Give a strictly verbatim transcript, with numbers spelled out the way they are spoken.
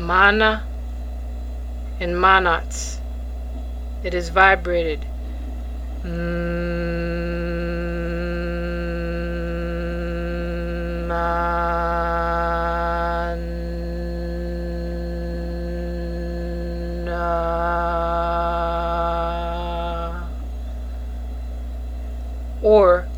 mana, and manats. It is vibrated. Mana. Or